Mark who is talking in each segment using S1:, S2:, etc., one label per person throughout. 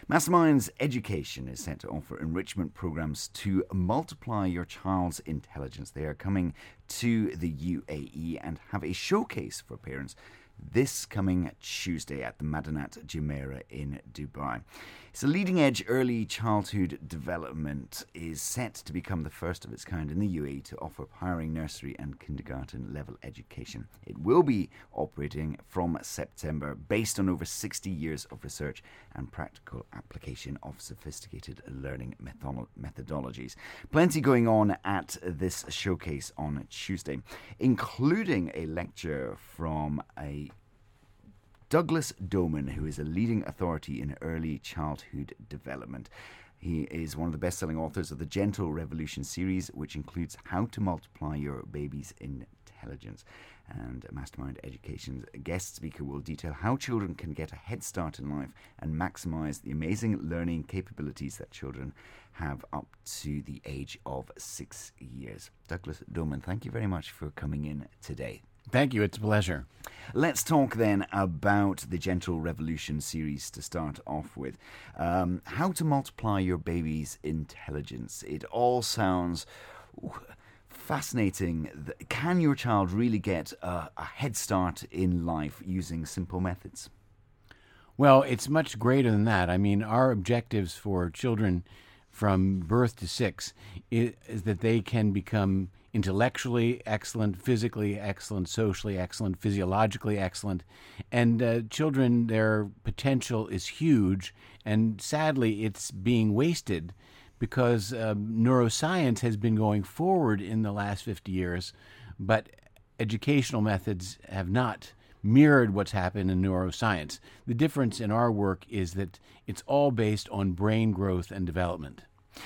S1: Masterminds Education is set to offer enrichment programs to multiply your child's intelligence. They are coming to the UAE and have a showcase for parents this coming Tuesday at the Madinat Jumeirah in Dubai. So leading-edge early childhood development is set to become the first of its kind in the UAE to offer powering nursery and kindergarten level education. It will be operating from September based on over 60 years of research and practical application of sophisticated learning methodologies. Plenty going on at this showcase on Tuesday, including a lecture from a Douglas Doman, who is a leading authority in early childhood development. He is one of the best-selling authors of the Gentle Revolution series, which includes How to Multiply Your Baby's Intelligence. And Mastermind Education's guest speaker will detail how children can get a head start in life and maximize the amazing learning capabilities that children have up to the age of 6 years. Douglas Doman, thank you very much for coming in today.
S2: Thank you. It's a pleasure.
S1: Let's talk then about the Gentle Revolution series to start off with. How to multiply your baby's intelligence. It all sounds fascinating. Can your child really get a head start in life using simple methods?
S2: Well, it's much greater than that. I mean, our objectives for children from birth to 6 is that they can become intellectually excellent, physically excellent, socially excellent, physiologically excellent. And children, their potential is huge, and sadly it's being wasted because neuroscience has been going forward in the last 50 years, but educational methods have not mirrored what's happened in neuroscience. The difference in our work is that it's all based on brain growth and development.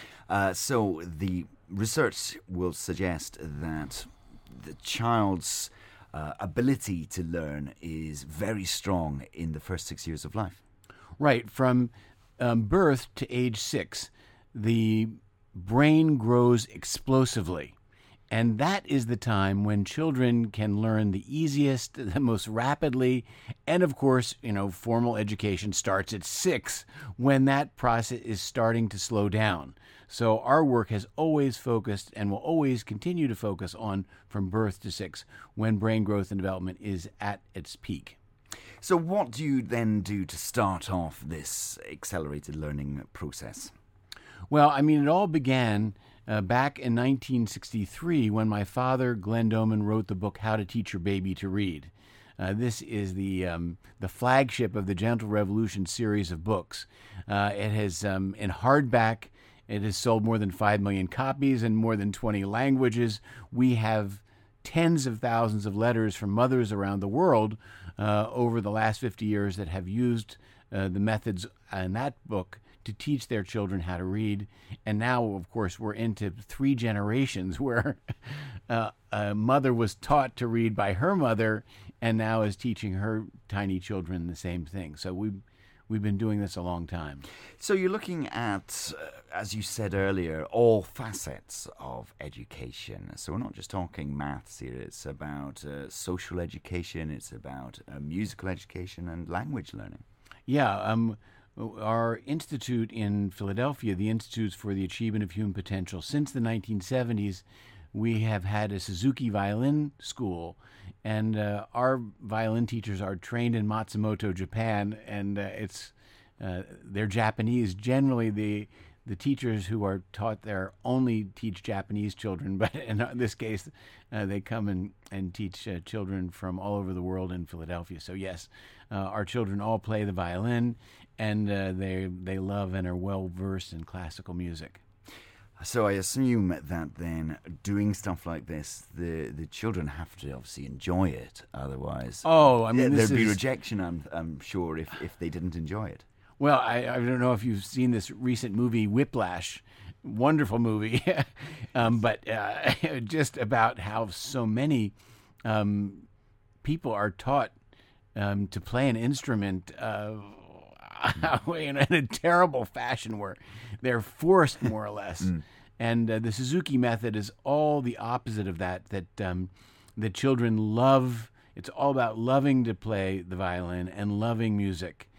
S1: So the research will suggest that the child's ability to learn is very strong in the first 6 years of life.
S2: Right. From birth to age 6, the brain grows explosively. And that is the time when children can learn the easiest, the most rapidly, and of course, formal education starts at 6 when that process is starting to slow down. So our work has always focused and will always continue to focus on from birth to 6 when brain growth and development is at its peak.
S1: So what do you then do to start off this accelerated learning process?
S2: Well, I mean, it all began back in 1963 when my father, Glenn Doman, wrote the book How to Teach Your Baby to Read. This is the flagship of the Gentle Revolution series of books. It has, in hardback, it has sold more than 5 million copies in more than 20 languages. We have tens of thousands of letters from mothers around the world over the last 50 years that have used the methods in that book to teach their children how to read. And now, of course, we're into 3 generations where a mother was taught to read by her mother and now is teaching her tiny children the same thing. So we've been doing this a long time.
S1: So you're looking at, as you said earlier, all facets of education. So we're not just talking maths here. It's about social education. It's about musical education and language learning.
S2: Yeah. Our institute in Philadelphia, the Institutes for the Achievement of Human Potential, since the 1970s, we have had a Suzuki violin school, and our violin teachers are trained in Matsumoto, Japan, and they're Japanese. Generally, the teachers who are taught there only teach Japanese children, but in this case, they come and teach children from all over the world in Philadelphia. So yes, our children all play the violin, and they love and are well versed in classical music.
S1: So I assume that then doing stuff like this, the children have to obviously enjoy it. Otherwise, there'd be rejection, I'm sure, if they didn't enjoy it.
S2: Well, I don't know if you've seen this recent movie, Whiplash. Wonderful movie, but just about how so many people are taught to play an instrument in a terrible fashion where they're forced, more or less. And the Suzuki method is all the opposite of that the children love. It's all about loving to play the violin and loving music.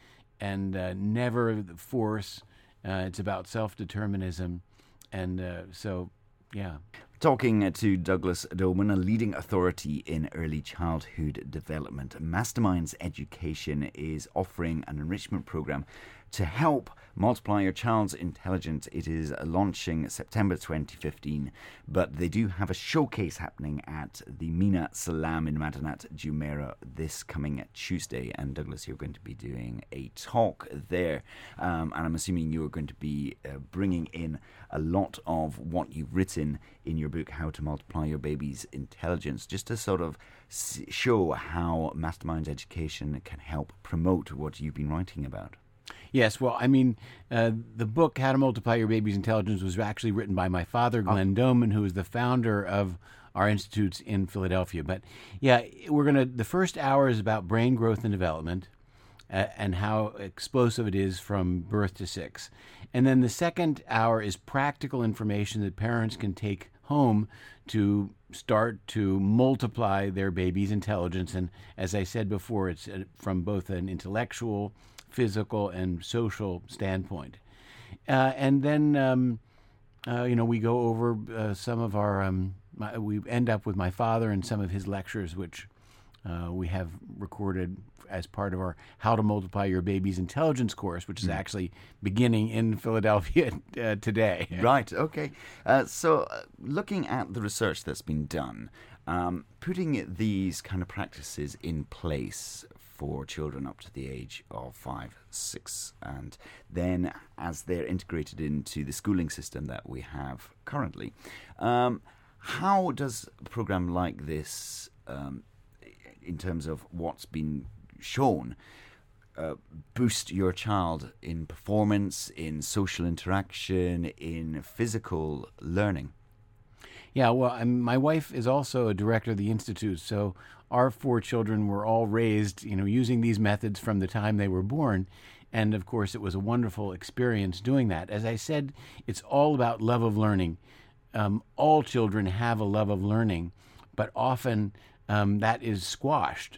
S2: and never force. It's about self-determinism. And so, yeah.
S1: Talking to Douglas Doman, a leading authority in early childhood development. Masterminds Education is offering an enrichment program to help multiply your child's intelligence. It is launching September 2015, but they do have a showcase happening at the Mina Salam in Madinat Jumeirah this coming Tuesday. And Douglas, you're going to be doing a talk there, and I'm assuming you're going to be bringing in a lot of what you've written in your book, How to Multiply Your Baby's Intelligence, just to sort of show how Masterminds Education can help promote what you've been writing about.
S2: Yes, well, I mean, the book, How to Multiply Your Baby's Intelligence, was actually written by my father, Glenn Doman, who is the founder of our institutes in Philadelphia. But yeah, the first hour is about brain growth and development and how explosive it is from birth to 6. And then the second hour is practical information that parents can take home to start to multiply their baby's intelligence. And as I said before, it's from both an intellectual, physical, and social standpoint. And then, we go over some of our, we end up with my father and some of his lectures, which we have recorded as part of our How to Multiply Your Baby's Intelligence course, which is actually beginning in Philadelphia today.
S1: Right, okay. So looking at the research that's been done, putting these kind of practices in place for children up to the age of 5, 6, and then as they're integrated into the schooling system that we have currently, how does a program like this, in terms of what's been shown, boost your child in performance, in social interaction, in physical learning?
S2: Yeah, well, my wife is also a director of the Institute, so our 4 children were all raised, using these methods from the time they were born. And, of course, it was a wonderful experience doing that. As I said, it's all about love of learning. All children have a love of learning, but often that is squashed.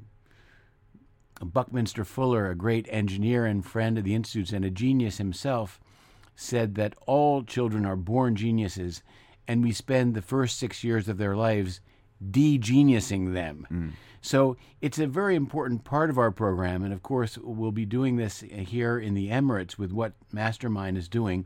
S2: Buckminster Fuller, a great engineer and friend of the Institutes and a genius himself, said that all children are born geniuses, and we spend the first 6 years of their lives de-geniusing them. So it's a very important part of our program, and of course we'll be doing this here in the Emirates with what Mastermind is doing.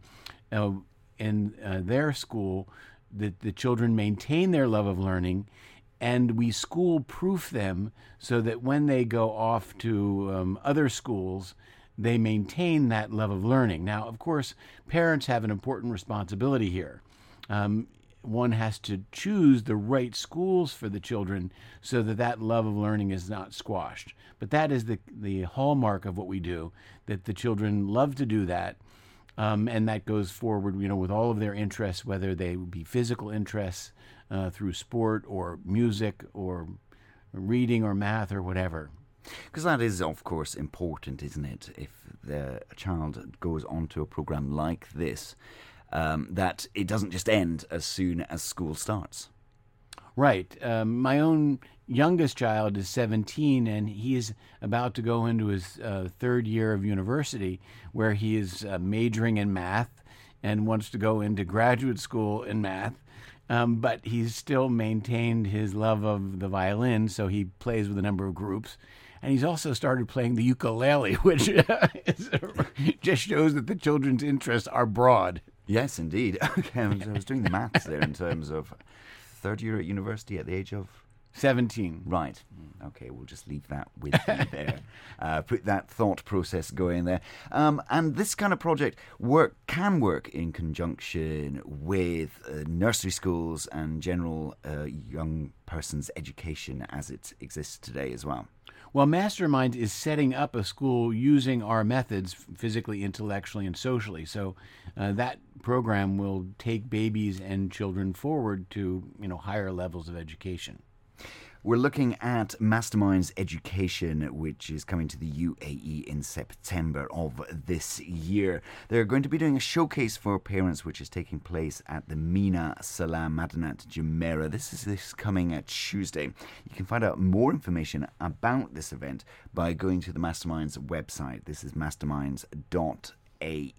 S2: In their school, the children maintain their love of learning, and we school-proof them so that when they go off to other schools, they maintain that love of learning. Now, of course, parents have an important responsibility here. One has to choose the right schools for the children so that love of learning is not squashed. But that is the hallmark of what we do, that the children love to do that, and that goes forward, with all of their interests, whether they be physical interests through sport or music or reading or math or whatever.
S1: Because that is, of course, important, isn't it? If the child goes on to a program like this, that it doesn't just end as soon as school starts.
S2: Right. My own youngest child is 17, and he is about to go into his third year of university, where he is majoring in math and wants to go into graduate school in math. But he's still maintained his love of the violin, so he plays with a number of groups. And he's also started playing the ukulele, which just shows that the children's interests are broad.
S1: Yes, indeed. Okay, I was doing the maths there in terms of third year at university at the age of
S2: 17.
S1: Right. Okay, we'll just leave that with you there. Put that thought process going there. And this kind of project can work in conjunction with nursery schools and general young person's education as it exists today as well.
S2: Well, Mastermind is setting up a school using our methods physically, intellectually, and socially. So that program will take babies and children forward to higher levels of education.
S1: We're looking at Masterminds Education, which is coming to the UAE in September of this year. They're going to be doing a showcase for parents, which is taking place at the Mina Salam Madinat Jumeirah. This is this coming Tuesday. You can find out more information about this event by going to the Masterminds website. This is masterminds.ae.